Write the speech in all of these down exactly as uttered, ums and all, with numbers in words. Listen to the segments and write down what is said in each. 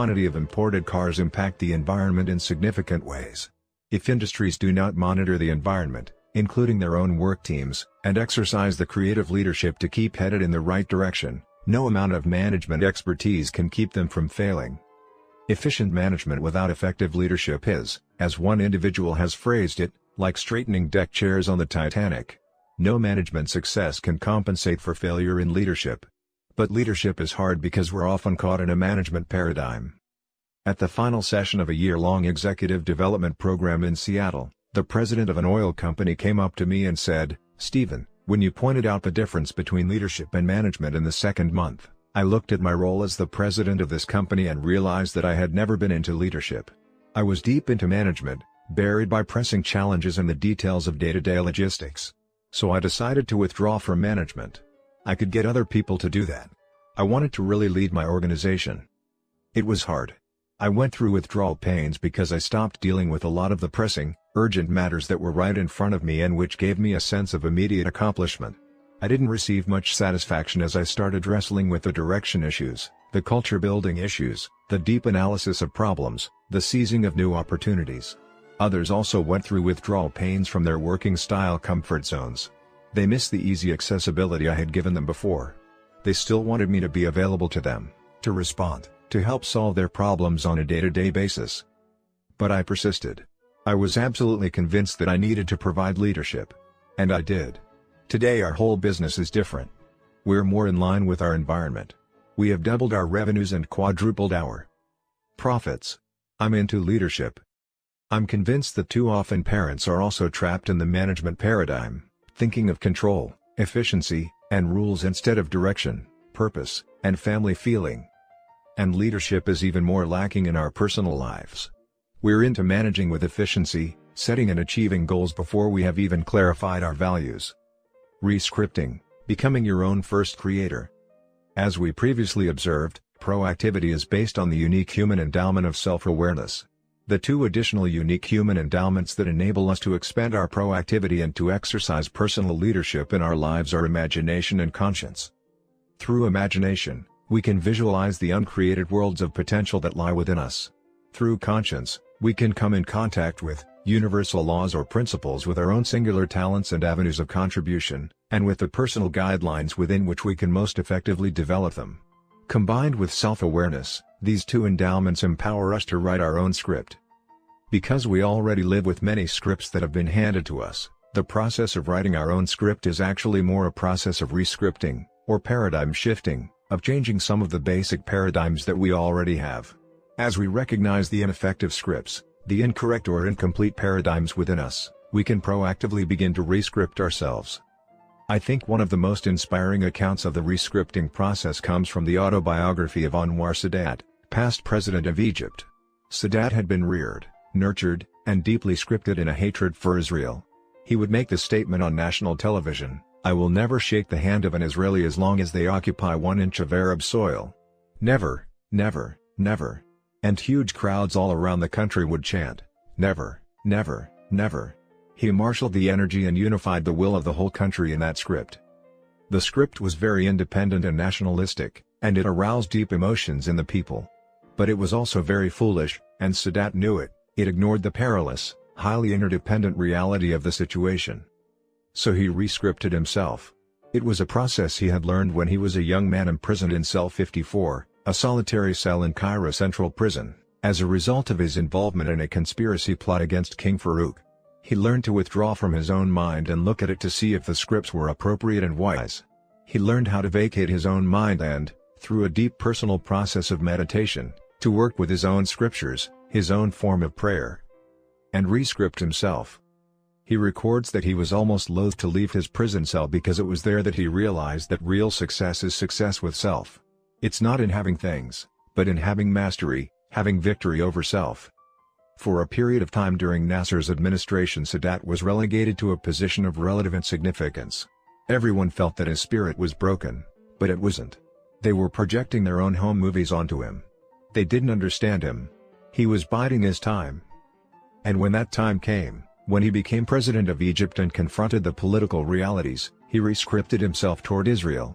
quantity of imported cars impact the environment in significant ways. If industries do not monitor the environment, including their own work teams, and exercise the creative leadership to keep headed in the right direction, no amount of management expertise can keep them from failing. Efficient management without effective leadership is, as one individual has phrased it, like straightening deck chairs on the Titanic. No management success can compensate for failure in leadership. But leadership is hard because we're often caught in a management paradigm. At the final session of a year-long executive development program in Seattle, the president of an oil company came up to me and said, "Stephen, when you pointed out the difference between leadership and management in the second month, I looked at my role as the president of this company and realized that I had never been into leadership. I was deep into management, buried by pressing challenges and the details of day-to-day logistics. So I decided to withdraw from management. I could get other people to do that. I wanted to really lead my organization. It was hard. I went through withdrawal pains because I stopped dealing with a lot of the pressing, urgent matters that were right in front of me and which gave me a sense of immediate accomplishment. I didn't receive much satisfaction as I started wrestling with the direction issues, the culture-building issues, the deep analysis of problems, the seizing of new opportunities. Others also went through withdrawal pains from their working style comfort zones. They missed the easy accessibility I had given them before. They still wanted me to be available to them, to respond, to help solve their problems on a day-to-day basis. But I persisted. I was absolutely convinced that I needed to provide leadership. And I did. Today our whole business is different. We're more in line with our environment. We have doubled our revenues and quadrupled our profits. I'm into leadership. I'm convinced that too often parents are also trapped in the management paradigm, thinking of control, efficiency, and rules instead of direction, purpose, and family feeling. And leadership is even more lacking in our personal lives. We're into managing with efficiency, setting and achieving goals before we have even clarified our values. Rescripting, becoming your own first creator. As we previously observed, proactivity is based on the unique human endowment of self-awareness. The two additional unique human endowments that enable us to expand our proactivity and to exercise personal leadership in our lives are imagination and conscience. Through imagination, we can visualize the uncreated worlds of potential that lie within us. Through conscience, we can come in contact with universal laws or principles with our own singular talents and avenues of contribution, and with the personal guidelines within which we can most effectively develop them. Combined with self-awareness, these two endowments empower us to write our own script. Because we already live with many scripts that have been handed to us, the process of writing our own script is actually more a process of rescripting, or paradigm shifting, of changing some of the basic paradigms that we already have. As we recognize the ineffective scripts, the incorrect or incomplete paradigms within us, we can proactively begin to rescript ourselves. I think one of the most inspiring accounts of the rescripting process comes from the autobiography of Anwar Sadat, past president of Egypt. Sadat had been reared, nurtured, and deeply scripted in a hatred for Israel. He would make the statement on national television, "I will never shake the hand of an Israeli as long as they occupy one inch of Arab soil. Never, never, never." And huge crowds all around the country would chant, "Never, never, never." He marshaled the energy and unified the will of the whole country in that script. The script was very independent and nationalistic, and it aroused deep emotions in the people. But it was also very foolish, and Sadat knew it. It ignored the perilous, highly interdependent reality of the situation. So he rescripted himself. It was a process he had learned when he was a young man imprisoned in Cell fifty-four, a solitary cell in Cairo Central Prison, as a result of his involvement in a conspiracy plot against King Farouk. He learned to withdraw from his own mind and look at it to see if the scripts were appropriate and wise. He learned how to vacate his own mind and, through a deep personal process of meditation, to work with his own scriptures, his own form of prayer, and rescript himself. He records that he was almost loath to leave his prison cell because it was there that he realized that real success is success with self. It's not in having things, but in having mastery, having victory over self. For a period of time during Nasser's administration, Sadat was relegated to a position of relative insignificance. Everyone felt that his spirit was broken, but it wasn't. They were projecting their own home movies onto him. They didn't understand him. He was biding his time. And when that time came, when he became president of Egypt and confronted the political realities, he rescripted himself toward Israel.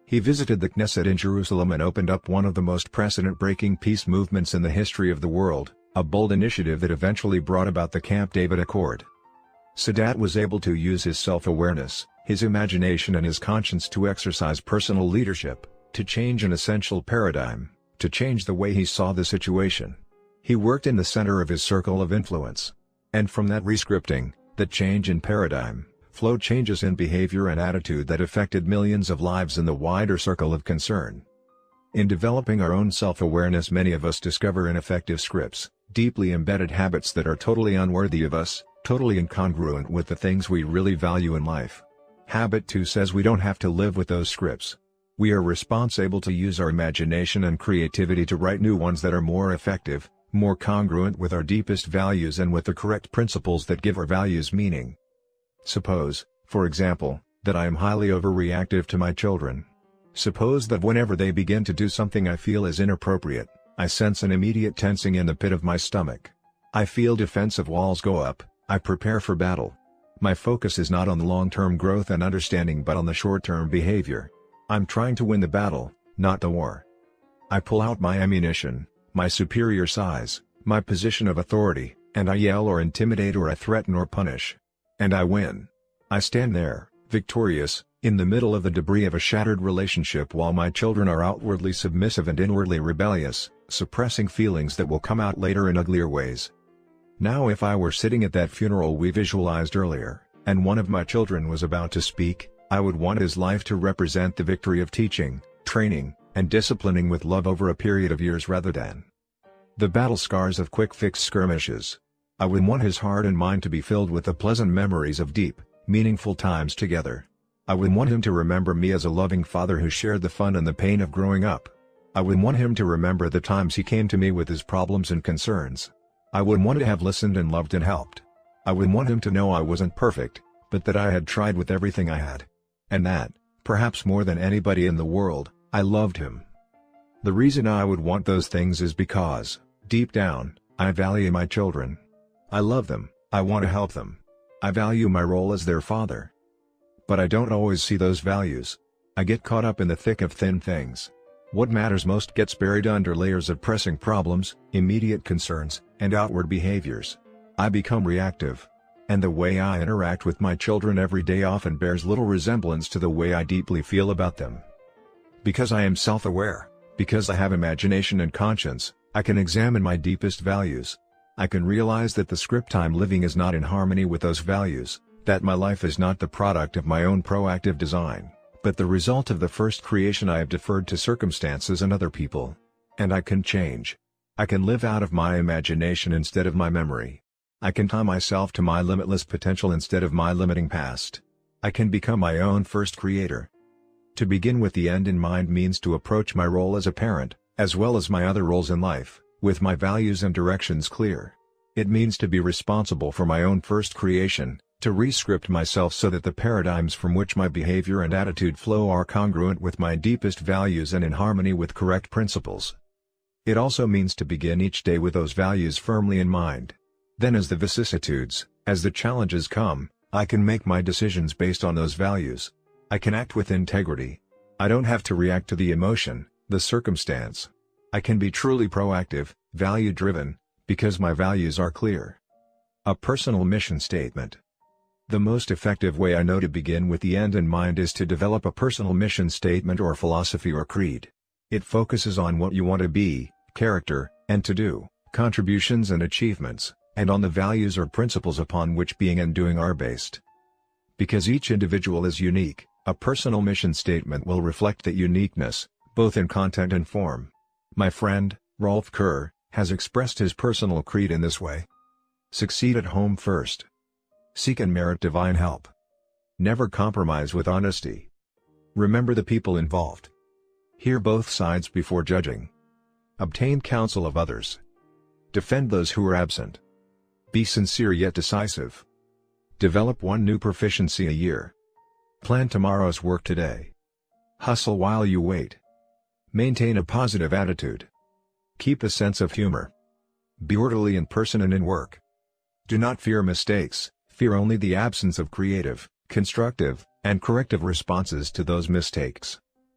He visited the Knesset in Jerusalem and opened up one of the most precedent-breaking peace movements in the history of the world, a bold initiative that eventually brought about the Camp David Accord. Sadat was able to use his self-awareness, his imagination and his conscience to exercise personal leadership, to change an essential paradigm, to change the way he saw the situation. He worked in the center of his circle of influence. And from that rescripting, that change in paradigm, flowed changes in behavior and attitude that affected millions of lives in the wider circle of concern. In developing our own self-awareness, many of us discover ineffective scripts, deeply embedded habits that are totally unworthy of us, totally incongruent with the things we really value in life. Habit two says we don't have to live with those scripts. We are responsible to use our imagination and creativity to write new ones that are more effective, more congruent with our deepest values and with the correct principles that give our values meaning. Suppose, for example, that I am highly overreactive to my children. Suppose that whenever they begin to do something I feel is inappropriate, I sense an immediate tensing in the pit of my stomach. I feel defensive walls go up, I prepare for battle. My focus is not on the long-term growth and understanding but on the short-term behavior. I'm trying to win the battle, not the war. I pull out my ammunition, my superior size, my position of authority, and I yell or intimidate or I threaten or punish. And I win. I stand there, victorious, in the middle of the debris of a shattered relationship while my children are outwardly submissive and inwardly rebellious, suppressing feelings that will come out later in uglier ways. Now if I were sitting at that funeral we visualized earlier, and one of my children was about to speak, I would want his life to represent the victory of teaching, training, and disciplining with love over a period of years rather than the battle scars of quick-fix skirmishes. I would want his heart and mind to be filled with the pleasant memories of deep, meaningful times together. I would want him to remember me as a loving father who shared the fun and the pain of growing up. I would want him to remember the times he came to me with his problems and concerns. I would want to have listened and loved and helped. I would want him to know I wasn't perfect, but that I had tried with everything I had. And that, perhaps more than anybody in the world, I loved him. The reason I would want those things is because, deep down, I value my children. I love them, I want to help them. I value my role as their father. But I don't always see those values. I get caught up in the thick of thin things. What matters most gets buried under layers of pressing problems, immediate concerns, and outward behaviors. I become reactive. And the way I interact with my children every day often bears little resemblance to the way I deeply feel about them. Because I am self-aware, because I have imagination and conscience, I can examine my deepest values. I can realize that the script I'm living is not in harmony with those values, that my life is not the product of my own proactive design, but the result of the first creation I have deferred to circumstances and other people. And I can change. I can live out of my imagination instead of my memory. I can tie myself to my limitless potential instead of my limiting past. I can become my own first creator. To begin with the end in mind means to approach my role as a parent, as well as my other roles in life, with my values and directions clear. It means to be responsible for my own first creation, to rescript myself so that the paradigms from which my behavior and attitude flow are congruent with my deepest values and in harmony with correct principles. It also means to begin each day with those values firmly in mind. Then as the vicissitudes, as the challenges come, I can make my decisions based on those values. I can act with integrity. I don't have to react to the emotion, the circumstance. I can be truly proactive, value-driven, because my values are clear. A personal mission statement. The most effective way I know to begin with the end in mind is to develop a personal mission statement or philosophy or creed. It focuses on what you want to be, character, and to do, contributions and achievements, and on the values or principles upon which being and doing are based. Because each individual is unique, a personal mission statement will reflect that uniqueness, both in content and form. My friend, Rolf Kerr, has expressed his personal creed in this way. Succeed at home first. Seek and merit divine help. Never compromise with honesty. Remember the people involved. Hear both sides before judging. Obtain counsel of others. Defend those who are absent. Be sincere yet decisive. Develop one new proficiency a year. Plan tomorrow's work today. Hustle while you wait. Maintain a positive attitude. Keep a sense of humor. Be orderly in person and in work. Do not fear mistakes, fear only the absence of creative, constructive, and corrective responses to those mistakes.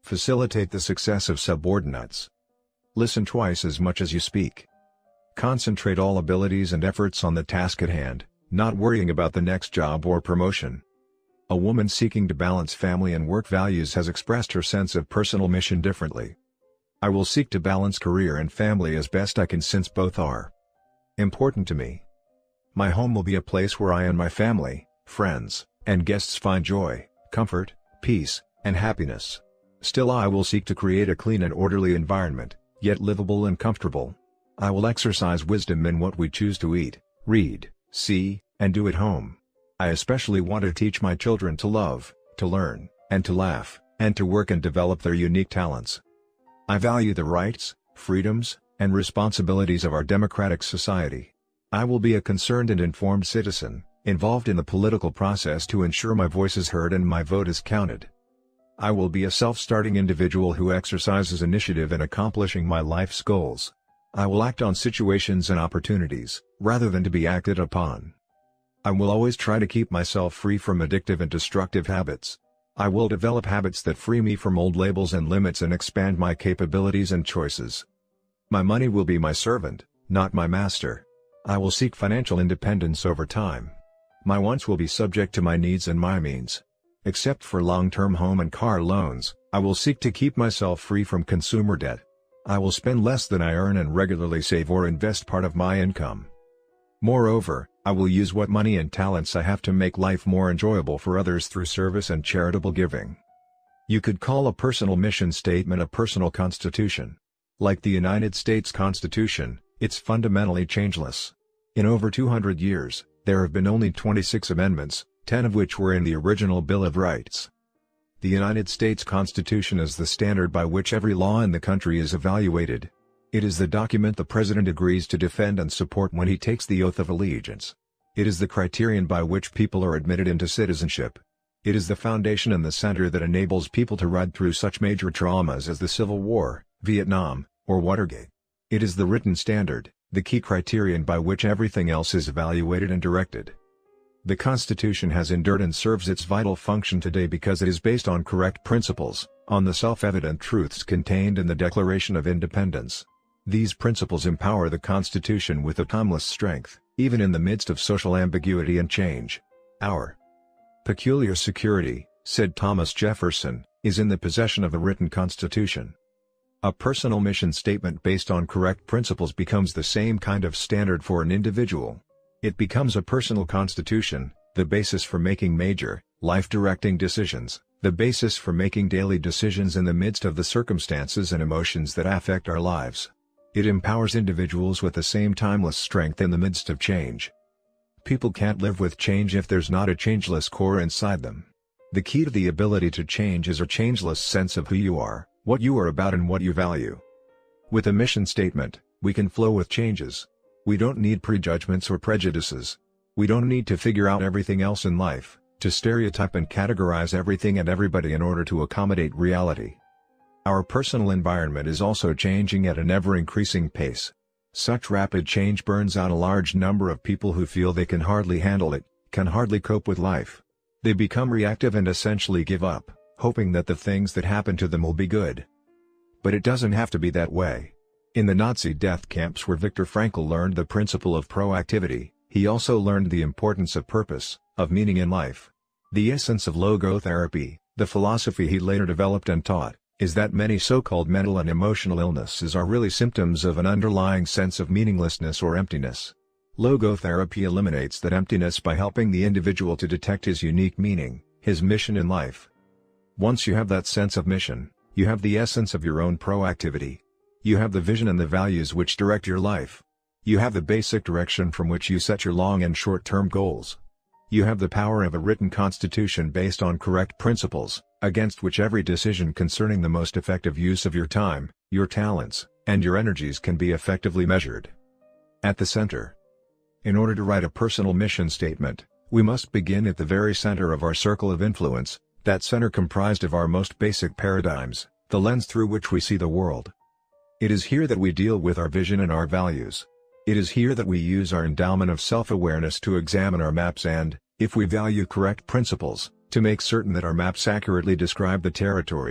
Facilitate the success of subordinates. Listen twice as much as you speak. Concentrate all abilities and efforts on the task at hand, not worrying about the next job or promotion. A woman seeking to balance family and work values has expressed her sense of personal mission differently. I will seek to balance career and family as best I can since both are important to me. My home will be a place where I and my family, friends, and guests find joy, comfort, peace, and happiness. Still, I will seek to create a clean and orderly environment, yet livable and comfortable. I will exercise wisdom in what we choose to eat, read, see, and do at home. I especially want to teach my children to love, to learn, and to laugh, and to work and develop their unique talents. I value the rights, freedoms, and responsibilities of our democratic society. I will be a concerned and informed citizen, involved in the political process to ensure my voice is heard and my vote is counted. I will be a self-starting individual who exercises initiative in accomplishing my life's goals. I will act on situations and opportunities, rather than to be acted upon. I will always try to keep myself free from addictive and destructive habits. I will develop habits that free me from old labels and limits and expand my capabilities and choices. My money will be my servant, not my master. I will seek financial independence over time. My wants will be subject to my needs and my means. Except for long-term home and car loans, I will seek to keep myself free from consumer debt. I will spend less than I earn and regularly save or invest part of my income. Moreover, I will use what money and talents I have to make life more enjoyable for others through service and charitable giving. You could call a personal mission statement a personal constitution. Like the United States Constitution, it's fundamentally changeless. In over two hundred years, there have been only twenty-six amendments, ten of which were in the original Bill of Rights. The United States Constitution is the standard by which every law in the country is evaluated. It is the document the President agrees to defend and support when he takes the oath of allegiance. It is the criterion by which people are admitted into citizenship. It is the foundation and the center that enables people to ride through such major traumas as the Civil War, Vietnam, or Watergate. It is the written standard, the key criterion by which everything else is evaluated and directed. The Constitution has endured and serves its vital function today because it is based on correct principles, on the self-evident truths contained in the Declaration of Independence. These principles empower the Constitution with a timeless strength, even in the midst of social ambiguity and change. Our peculiar security, said Thomas Jefferson, is in the possession of the written Constitution. A personal mission statement based on correct principles becomes the same kind of standard for an individual. It becomes a personal constitution, the basis for making major, life-directing decisions, the basis for making daily decisions in the midst of the circumstances and emotions that affect our lives. It empowers individuals with the same timeless strength in the midst of change. People can't live with change if there's not a changeless core inside them. The key to the ability to change is a changeless sense of who you are, what you are about and what you value. With a mission statement, we can flow with changes. We don't need prejudgments or prejudices. We don't need to figure out everything else in life, to stereotype and categorize everything and everybody in order to accommodate reality. Our personal environment is also changing at an ever-increasing pace. Such rapid change burns out a large number of people who feel they can hardly handle it, can hardly cope with life. They become reactive and essentially give up, hoping that the things that happen to them will be good. But it doesn't have to be that way. In the Nazi death camps where Viktor Frankl learned the principle of proactivity, he also learned the importance of purpose, of meaning in life. The essence of logotherapy, the philosophy he later developed and taught, is that many so-called mental and emotional illnesses are really symptoms of an underlying sense of meaninglessness or emptiness. Logotherapy eliminates that emptiness by helping the individual to detect his unique meaning, his mission in life. Once you have that sense of mission, you have the essence of your own proactivity. You have the vision and the values which direct your life. You have the basic direction from which you set your long and short-term goals. You have the power of a written constitution based on correct principles, against which every decision concerning the most effective use of your time, your talents, and your energies can be effectively measured. At the center. In order to write a personal mission statement, we must begin at the very center of our circle of influence, that center comprised of our most basic paradigms, the lens through which we see the world. It is here that we deal with our vision and our values. It is here that we use our endowment of self-awareness to examine our maps and, if we value correct principles, to make certain that our maps accurately describe the territory,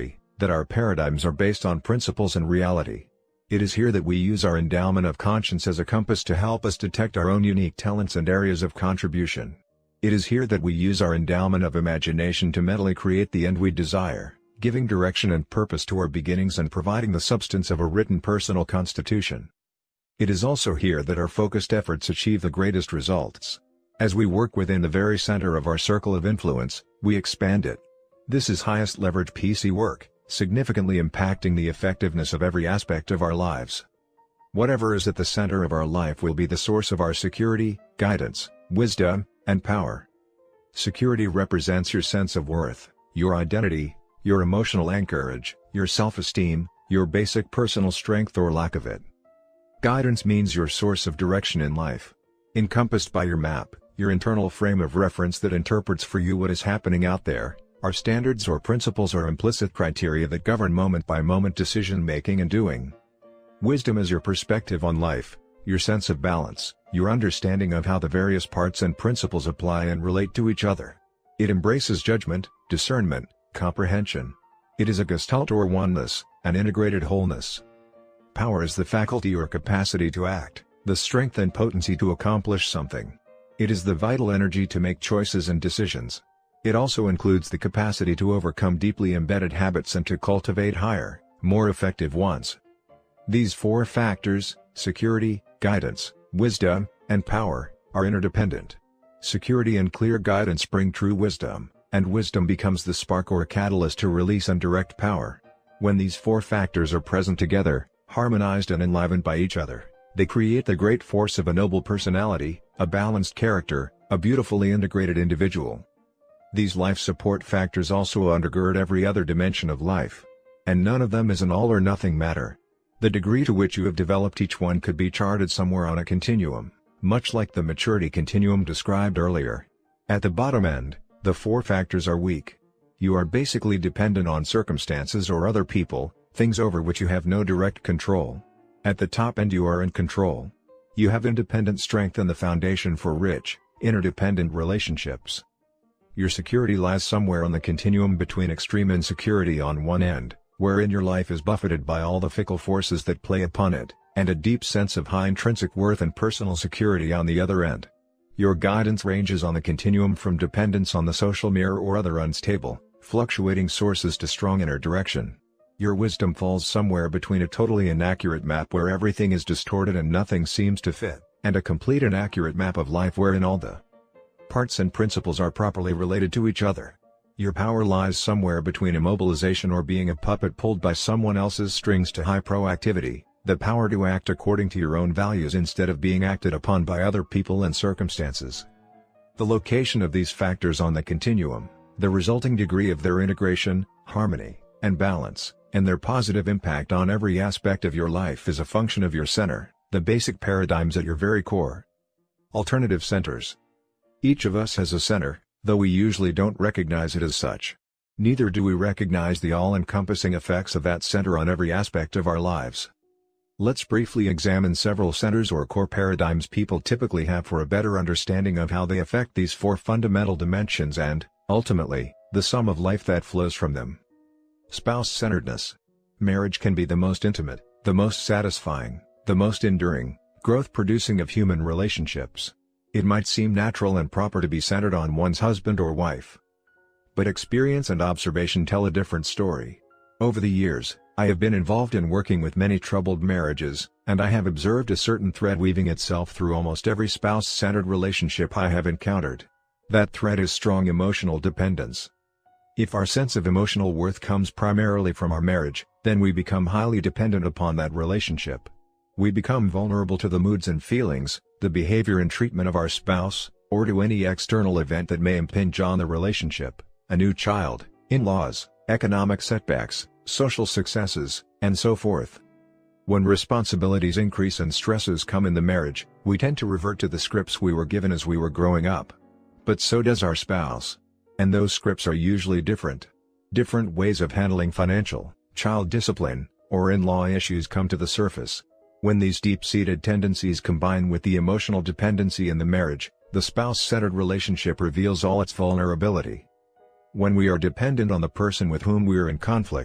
that our paradigms are based on principles and reality. It is here that we use our endowment of conscience as a compass to help us detect our own unique talents and areas of contribution. It is here that we use our endowment of imagination to mentally create the end we desire, giving direction and purpose to our beginnings and providing the substance of a written personal constitution. It is also here that our focused efforts achieve the greatest results. As we work within the very center of our circle of influence, we expand it. This is highest leverage P C work, significantly impacting the effectiveness of every aspect of our lives. Whatever is at the center of our life will be the source of our security, guidance, wisdom, and power. Security represents your sense of worth, your identity, your emotional anchorage, your self-esteem, your basic personal strength or lack of it. Guidance means your source of direction in life. Encompassed by your map, your internal frame of reference that interprets for you what is happening out there. Our standards or principles are implicit criteria that govern moment-by-moment decision-making and doing. Wisdom is your perspective on life, your sense of balance, your understanding of how the various parts and principles apply and relate to each other. It embraces judgment, discernment, comprehension. It is a gestalt or oneness, an integrated wholeness. Power is the faculty or capacity to act, the strength and potency to accomplish something. It is the vital energy to make choices and decisions. It also includes the capacity to overcome deeply embedded habits and to cultivate higher, more effective ones. These four factors, security, guidance, wisdom, and power, are interdependent. Security and clear guidance bring true wisdom, and wisdom becomes the spark or catalyst to release and direct power. When these four factors are present together, harmonized and enlivened by each other, they create the great force of a noble personality, a balanced character, a beautifully integrated individual. These life support factors also undergird every other dimension of life. And none of them is an all-or-nothing matter. The degree to which you have developed each one could be charted somewhere on a continuum, much like the maturity continuum described earlier. At the bottom end, the four factors are weak. You are basically dependent on circumstances or other people, things over which you have no direct control. At the top end you are in control. You have independent strength and the foundation for rich, interdependent relationships. Your security lies somewhere on the continuum between extreme insecurity on one end, wherein your life is buffeted by all the fickle forces that play upon it, and a deep sense of high intrinsic worth and personal security on the other end. Your guidance ranges on the continuum from dependence on the social mirror or other unstable, fluctuating sources to strong inner direction. Your wisdom falls somewhere between a totally inaccurate map where everything is distorted and nothing seems to fit, and a complete and accurate map of life wherein all the parts and principles are properly related to each other. Your power lies somewhere between immobilization or being a puppet pulled by someone else's strings to high proactivity, the power to act according to your own values instead of being acted upon by other people and circumstances. The location of these factors on the continuum, the resulting degree of their integration, harmony, and balance, and their positive impact on every aspect of your life is a function of your center, the basic paradigms at your very core. Alternative centers. Each of us has a center, though we usually don't recognize it as such. Neither do we recognize the all-encompassing effects of that center on every aspect of our lives. Let's briefly examine several centers or core paradigms people typically have for a better understanding of how they affect these four fundamental dimensions and, ultimately, the sum of life that flows from them. Spouse-centeredness. Marriage can be the most intimate, the most satisfying, the most enduring, growth-producing of human relationships. It might seem natural and proper to be centered on one's husband or wife. But experience and observation tell a different story. Over the years, I have been involved in working with many troubled marriages, and I have observed a certain thread weaving itself through almost every spouse-centered relationship I have encountered. That thread is strong emotional dependence. If our sense of emotional worth comes primarily from our marriage, then we become highly dependent upon that relationship. We become vulnerable to the moods and feelings, the behavior and treatment of our spouse, or to any external event that may impinge on the relationship, a new child, in-laws, economic setbacks, social successes, and so forth. When responsibilities increase and stresses come in the marriage, we tend to revert to the scripts we were given as we were growing up. But so does our spouse. And those scripts are usually different. Different ways of handling financial, child discipline, or in-law issues come to the surface. When these deep-seated tendencies combine with the emotional dependency in the marriage, the spouse-centered relationship reveals all its vulnerability. When we are dependent on the person with whom we are in conflict,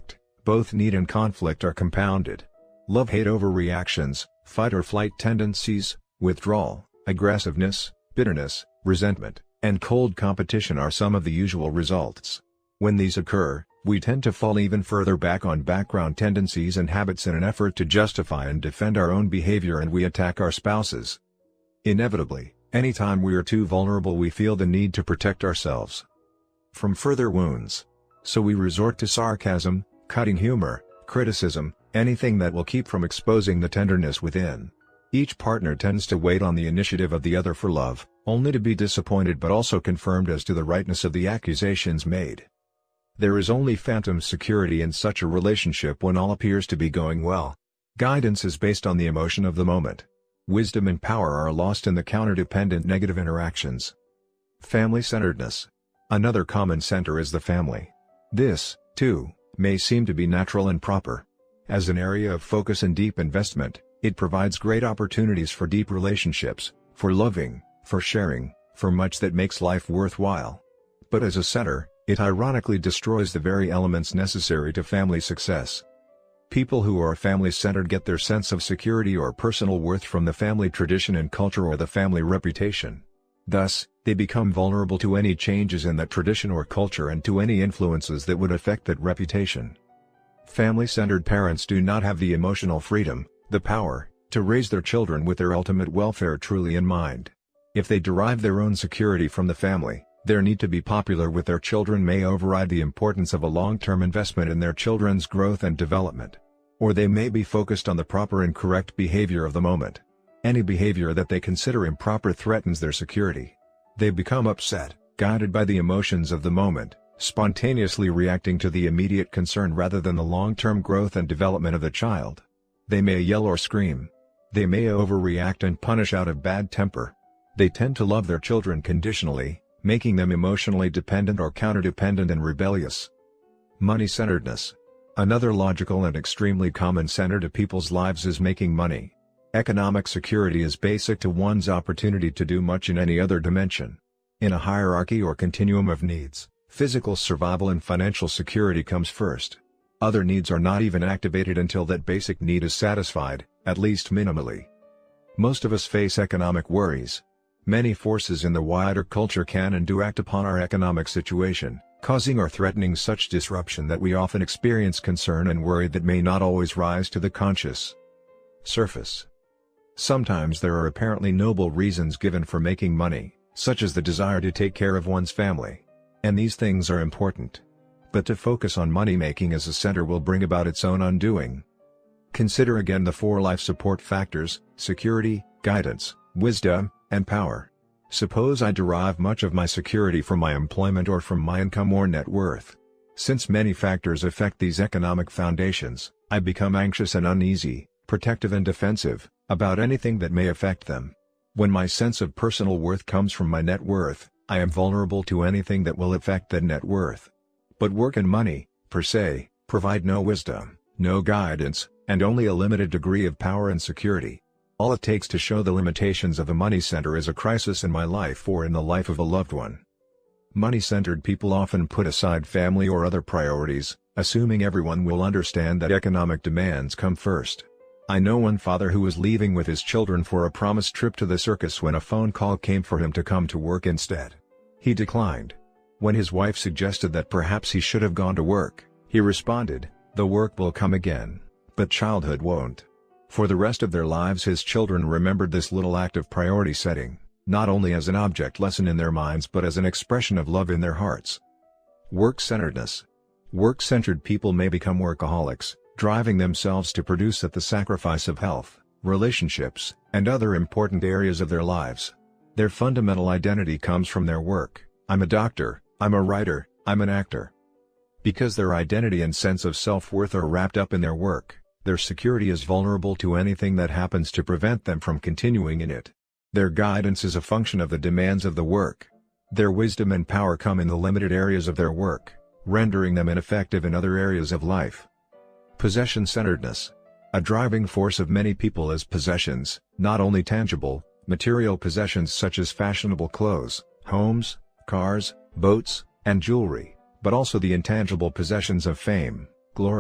both need and conflict are compounded. Love-hate overreactions, fight-or-flight tendencies, withdrawal, aggressiveness, bitterness, resentment, and cold competition are some of the usual results. When these occur, we tend to fall even further back on background tendencies and habits in an effort to justify and defend our own behavior, and we attack our spouses. Inevitably, anytime we are too vulnerable, we feel the need to protect ourselves from further wounds. So we resort to sarcasm, cutting humor, criticism, anything that will keep from exposing the tenderness within. Each partner tends to wait on the initiative of the other for love, only to be disappointed but also confirmed as to the rightness of the accusations made. There is only phantom security in such a relationship when all appears to be going well. Guidance is based on the emotion of the moment. Wisdom and power are lost in the counterdependent negative interactions. Family-centeredness. Another common center is the family. This, too, may seem to be natural and proper. As an area of focus and deep investment, it provides great opportunities for deep relationships, for loving, for sharing, for much that makes life worthwhile. But as a center, it ironically destroys the very elements necessary to family success. People who are family-centered get their sense of security or personal worth from the family tradition and culture or the family reputation. Thus, they become vulnerable to any changes in that tradition or culture and to any influences that would affect that reputation. Family-centered parents do not have the emotional freedom, the power, to raise their children with their ultimate welfare truly in mind. If they derive their own security from the family, their need to be popular with their children may override the importance of a long-term investment in their children's growth and development. Or they may be focused on the proper and correct behavior of the moment. Any behavior that they consider improper threatens their security. They become upset, guided by the emotions of the moment, spontaneously reacting to the immediate concern rather than the long-term growth and development of the child. They may yell or scream. They may overreact and punish out of bad temper. They tend to love their children conditionally, making them emotionally dependent or counterdependent and rebellious. Money-centeredness. Another logical and extremely common center to people's lives is making money. Economic security is basic to one's opportunity to do much in any other dimension. In a hierarchy or continuum of needs, physical survival and financial security comes first. Other needs are not even activated until that basic need is satisfied, at least minimally. Most of us face economic worries. Many forces in the wider culture can and do act upon our economic situation, causing or threatening such disruption that we often experience concern and worry that may not always rise to the conscious surface. Sometimes there are apparently noble reasons given for making money, such as the desire to take care of one's family. And these things are important. But to focus on money-making as a center will bring about its own undoing. Consider again the four life support factors: security, guidance, wisdom, and power. Suppose I derive much of my security from my employment or from my income or net worth. Since many factors affect these economic foundations, I become anxious and uneasy, protective and defensive, about anything that may affect them. When my sense of personal worth comes from my net worth, I am vulnerable to anything that will affect that net worth. But work and money, per se, provide no wisdom, no guidance, and only a limited degree of power and security. All it takes to show the limitations of a money center is a crisis in my life or in the life of a loved one. Money-centered people often put aside family or other priorities, assuming everyone will understand that economic demands come first. I know one father who was leaving with his children for a promised trip to the circus when a phone call came for him to come to work instead. He declined. When his wife suggested that perhaps he should have gone to work, he responded, "The work will come again, but childhood won't." For the rest of their lives his children remembered this little act of priority setting, not only as an object lesson in their minds but as an expression of love in their hearts. Work-centeredness. Work-centered people may become workaholics, driving themselves to produce at the sacrifice of health, relationships, and other important areas of their lives. Their fundamental identity comes from their work. I'm a doctor, I'm a writer, I'm an actor. Because their identity and sense of self-worth are wrapped up in their work, their security is vulnerable to anything that happens to prevent them from continuing in it. Their guidance is a function of the demands of the work. Their wisdom and power come in the limited areas of their work, rendering them ineffective in other areas of life. Possession-centeredness. A driving force of many people is possessions, not only tangible, material possessions such as fashionable clothes, homes, cars, boats, and jewelry, but also the intangible possessions of fame, glory,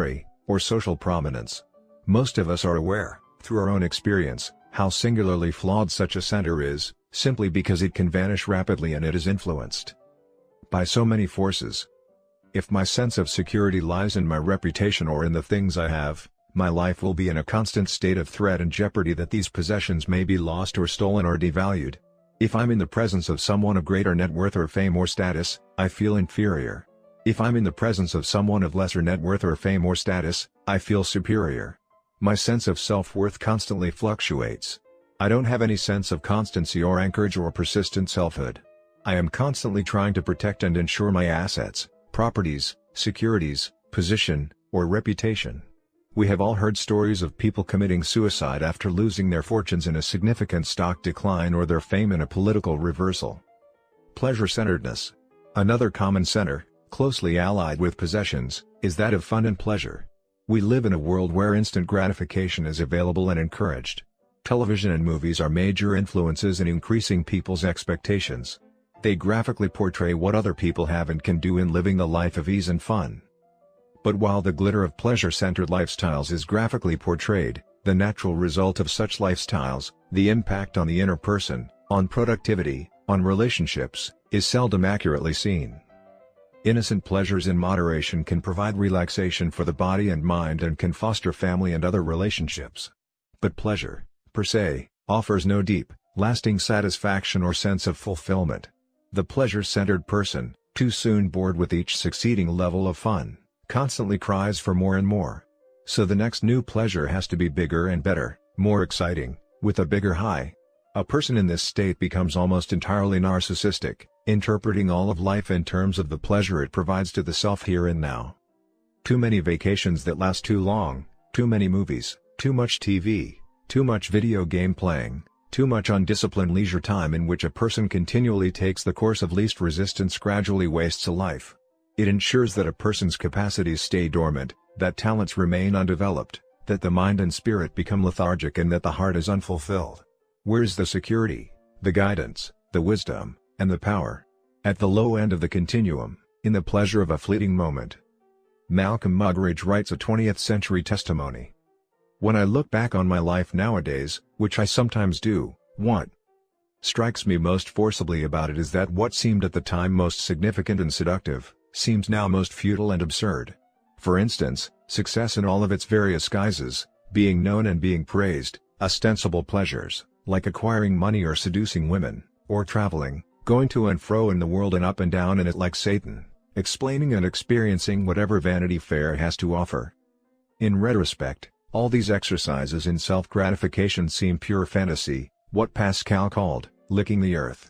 or social prominence. Most of us are aware, through our own experience, how singularly flawed such a center is, simply because it can vanish rapidly and it is influenced by so many forces. If my sense of security lies in my reputation or in the things I have, my life will be in a constant state of threat and jeopardy that these possessions may be lost or stolen or devalued. If I'm in the presence of someone of greater net worth or fame or status, I feel inferior. If I'm in the presence of someone of lesser net worth or fame or status, I feel superior. My sense of self-worth constantly fluctuates. I don't have any sense of constancy or anchorage or persistent selfhood. I am constantly trying to protect and ensure my assets, properties, securities, position, or reputation. We have all heard stories of people committing suicide after losing their fortunes in a significant stock decline or their fame in a political reversal. Pleasure-centeredness. Another common center, closely allied with possessions, is that of fun and pleasure. We live in a world where instant gratification is available and encouraged. Television and movies are major influences in increasing people's expectations. They graphically portray what other people have and can do in living the life of ease and fun. But while the glitter of pleasure-centered lifestyles is graphically portrayed, the natural result of such lifestyles, the impact on the inner person, on productivity, on relationships, is seldom accurately seen. Innocent pleasures in moderation can provide relaxation for the body and mind and can foster family and other relationships. But pleasure, per se, offers no deep, lasting satisfaction or sense of fulfillment. The pleasure-centered person, too soon bored with each succeeding level of fun, constantly cries for more and more. So the next new pleasure has to be bigger and better, more exciting, with a bigger high. A person in this state becomes almost entirely narcissistic, interpreting all of life in terms of the pleasure it provides to the self here and now. Too many vacations that last too long, too many movies, too much T V, too much video game playing, too much undisciplined leisure time in which a person continually takes the course of least resistance gradually wastes a life. It ensures that a person's capacities stay dormant, that talents remain undeveloped, that the mind and spirit become lethargic and that the heart is unfulfilled. Where's the security, the guidance, the wisdom, and the power? At the low end of the continuum, in the pleasure of a fleeting moment. Malcolm Muggeridge writes a twentieth century testimony. When I look back on my life nowadays, which I sometimes do, what strikes me most forcibly about it is that what seemed at the time most significant and seductive, seems now most futile and absurd. For instance, success in all of its various guises, being known and being praised, ostensible pleasures, like acquiring money or seducing women, or traveling, going to and fro in the world and up and down in it like Satan, explaining and experiencing whatever Vanity Fair has to offer. In retrospect, all these exercises in self-gratification seem pure fantasy, what Pascal called, licking the earth.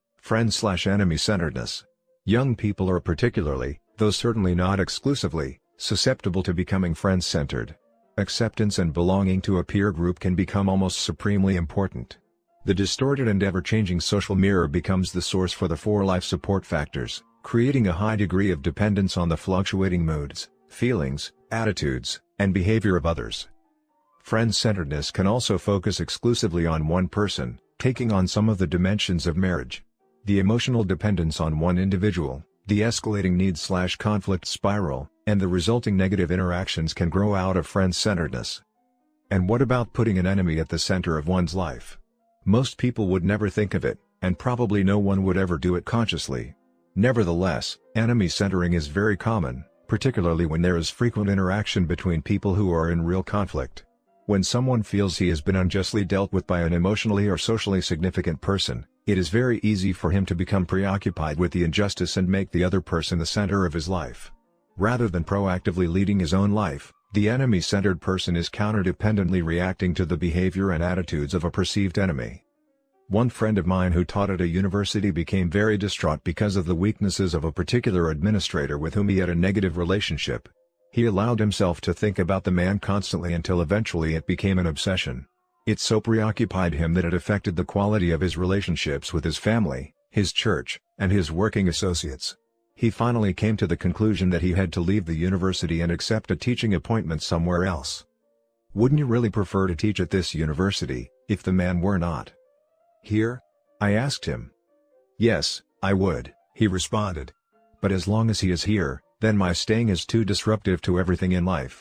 Friend-slash-enemy-centeredness. Young people are particularly, though certainly not exclusively, susceptible to becoming friend-centered. Acceptance and belonging to a peer group can become almost supremely important. The distorted and ever-changing social mirror becomes the source for the four life support factors, creating a high degree of dependence on the fluctuating moods, feelings, attitudes, and behavior of others. Friend-centeredness can also focus exclusively on one person, taking on some of the dimensions of marriage. The emotional dependence on one individual, the escalating need-slash-conflict spiral, and the resulting negative interactions can grow out of friend-centeredness. And what about putting an enemy at the center of one's life? Most people would never think of it, and probably no one would ever do it consciously. Nevertheless, enemy centering is very common, particularly when there is frequent interaction between people who are in real conflict. When someone feels he has been unjustly dealt with by an emotionally or socially significant person, it is very easy for him to become preoccupied with the injustice and make the other person the center of his life. Rather than proactively leading his own life, the enemy-centered person is counterdependently reacting to the behavior and attitudes of a perceived enemy. One friend of mine who taught at a university became very distraught because of the weaknesses of a particular administrator with whom he had a negative relationship. He allowed himself to think about the man constantly until eventually it became an obsession. It so preoccupied him that it affected the quality of his relationships with his family, his church, and his working associates. He finally came to the conclusion that he had to leave the university and accept a teaching appointment somewhere else. Wouldn't you really prefer to teach at this university, if the man were not here? I asked him. Yes, I would, he responded. But as long as he is here, then my staying is too disruptive to everything in life.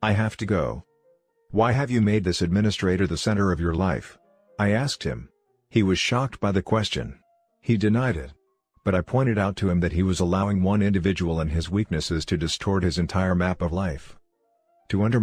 I have to go. Why have you made this administrator the center of your life? I asked him. He was shocked by the question. He denied it. But I pointed out to him that he was allowing one individual and his weaknesses to distort his entire map of life. To undermine